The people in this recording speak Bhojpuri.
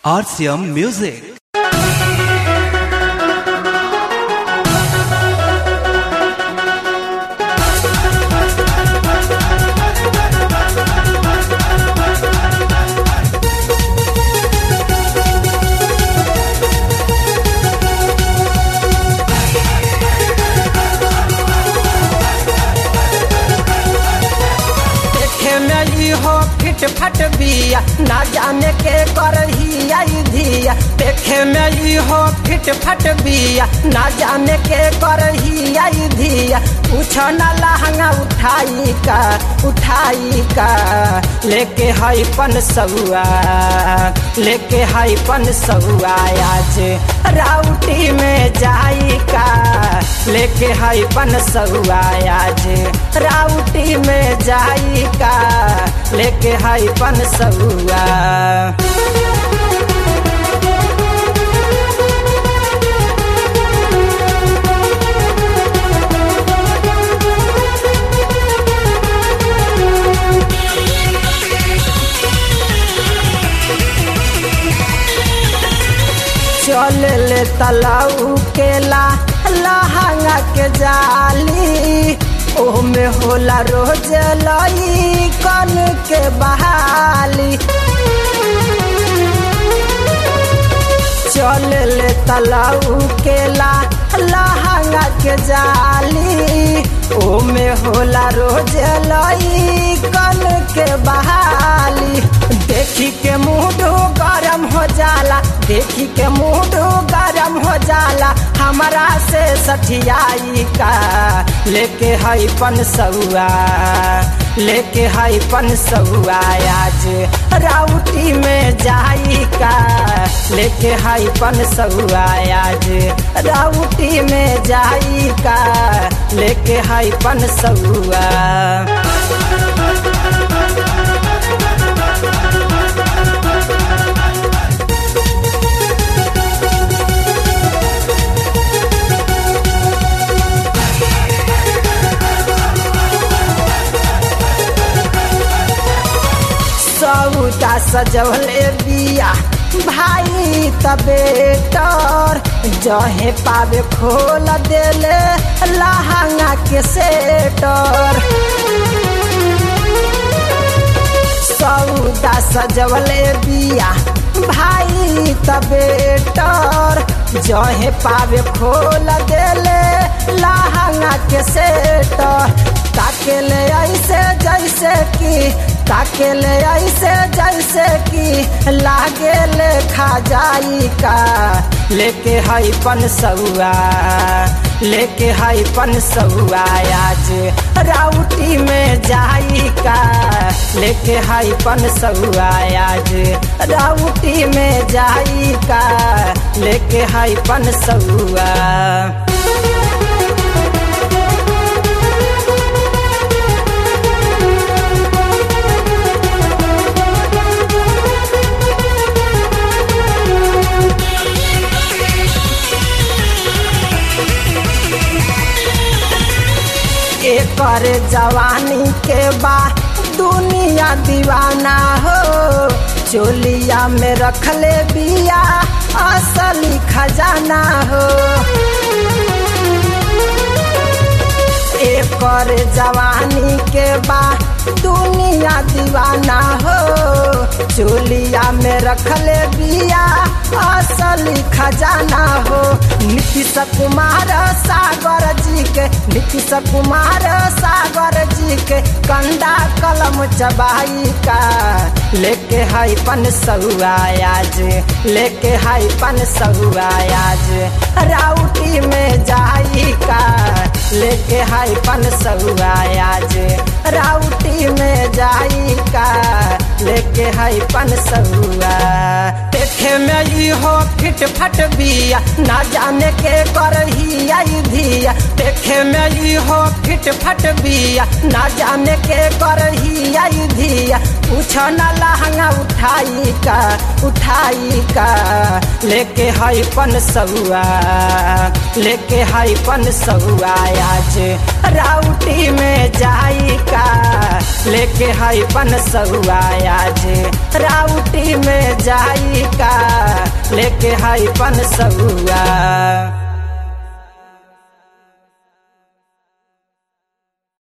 RCM Music. फिट फट बिया ना जाने के करही आई धिया देखे में ई हो फिट फट बिया ना जाने के करही आई धिया पूछ ना लहंगा उठाई का लेके हई पन सहुआ आज राउटी में जाई का लेके हई पन सहुआ आज राउटी में जाई का लेके हई पन सहुआ। चल ले तलाऊ के लहंगा के जाली ओमे होला रोज लई कन के बहाली। चल ले तलाऊ के लहंगा के जाली ओमे होला रोज लई कन के बहाली। देखी के मूड गरम हो जाला हमारा से सठियाई का लेके हई पन सहुआ आज राउटी में जाई का लेके हई पन सहुआ आज राउटी में जाई का लेके हई पन सहुआ। सौदा सजवले बिया भाई तबेटर जहे पावे खोल देले लहंगा के सेटर। सौदा सजवले बिया भाई तबेटर जहे पावे खोल देले लहंगा के सेटर। ताकेले जैसे कि लागे ले खा जाई का लेके हई पन सहुआ आज राउटी में जाई का लेके हई पन सहुआ आज राउटी में जाई का लेके हई पन सहुआ। एकर जवानी के बा दुनिया दीवाना हो चोलिया में रखले बिया असली खजाना हो। एकर जवानी के बा दुनिया दीवाना हो चोलिया में रखले बिया असली खजाना हो। नीतीश कुमार सागर जी के कंडा कलम चबाई का लेके हई पन सहुआ आज राउटी में जाई का लेके हई पन सहुआ आज राउटी में जाई का लेके हई पन सहुआ। देखे में ई हो फिट फट बिया ना जाने के करही आई धिया देखे में ई हो फिट फट बिया ना जाने के करही आई धिया पूछ ना लहंगा उठाई का लेके हई पन सहुआ आज राउटी में जाई का लेके हई पन सहुआ आज राउटी में जाई का लेके हाई पन सौआ।